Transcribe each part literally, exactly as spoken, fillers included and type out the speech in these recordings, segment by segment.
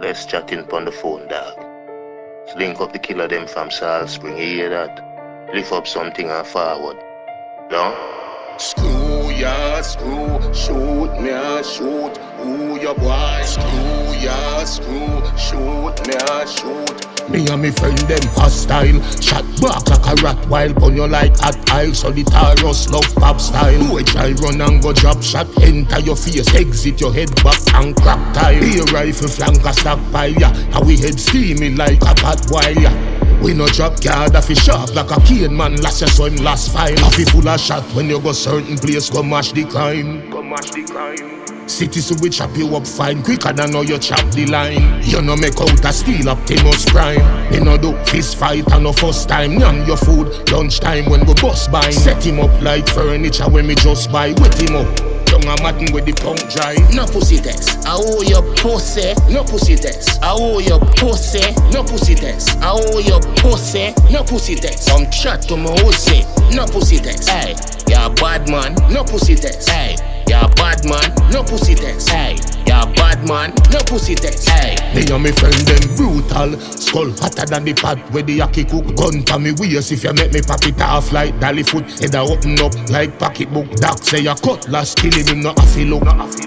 Let's chat in pon the phone, dog. Let's link up the killer them from Salt Spring, you hear that? Lift up something and forward. No? Screw ya, screw, shoot me a shoot. Who your boy? Screw ya, screw, shoot me a shoot. Me and me friend them hostile. Shot back like a rat while pon you like hot oil. Solitarius love pop style. Boy try run and go drop shot. Enter your face, exit your head back and crack tile. Be a rifle flank a stockpile, yeah. And we head steaming like a pot while, yeah. We no drop guard, if he sharp like a cane man. Last year so him last file. If he full of shot, when you go certain place, go mash the crime. Go mash the crime. Cities we chop you up fine, quicker than how you chop the line. You no make out a steal Optimus Prime. Me no do fist fight and no first time. Yam your food, lunchtime when we bust by. Set him up like furniture when me just buy. Wet him up. Young a matin with the punk dry. No pussy test, I owe your pussy. No pussy test, I owe your pussy. No pussy test, I owe your pussy. No pussy test, some chat to my pussy. No pussy test, hey, you're a bad man. No pussy test, hey, you're a bad man. No pussy test, hey, you're a bad man. No pussy test, hey. Me and me friend them brutal. Skull hotter than the pot where the yaki cook. Gun to me waist if you make me pop it off like dolly foot. Head a open up like pocketbook. Doc say you cutlass killing him not a feel look.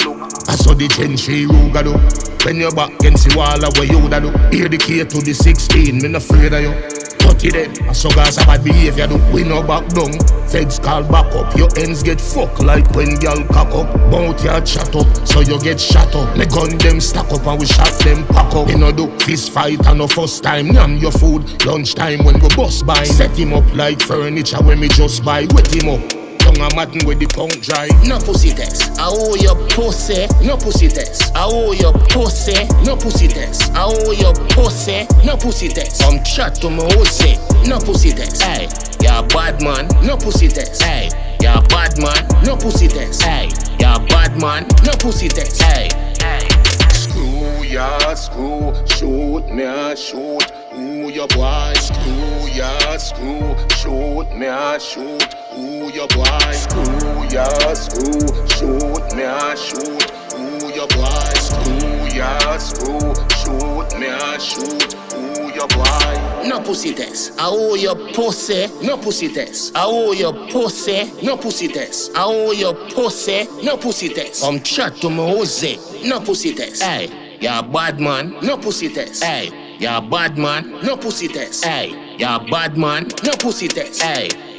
I saw the gentry ruga do. When you back against the wall where you da do. Hear the key to the sixteen, me not afraid of you. thirty then, I saw guys have bad behavior do. We no back down, feds call back up. Your ends get fucked like when y'all cock up. Mouth ya chat up, so you get shot up. Me gun them stack up and we shot them pack up. We no do fist fight and no first time. Yam your food, lunchtime when we bust by. Set him up like furniture when me just buy. Wet him up. Young a matin with the punk dry. No pussy test, I owe your pussy. No pussy test, I owe your pussy. No pussy test, I owe your pussy. No pussy test, some chat to my pussy. No pussy test, hey, you're a bad man. No pussy test, hey, you're a bad man. No pussy test, hey, you're a bad man. No pussy test, hey. Screw ya, screw, shoot me a shoot. Who your boy? Screw ya, screw, shoot me a shoot. Who your boy? Screw ya, screw, shoot me a shoot. Who your boy? Screw ya, screw, shoot me a shoot. Who your boy? No pussy test, I owe your pussy. No pussy test, I owe your pussy. No pussy test, I owe your pussy. No pussy test, come chat to my pussy. No pussy test, hey, you're a bad man. No pussy test, hey, you're a bad man. No pussy test, hey, you're a bad man. No pussy test, hey.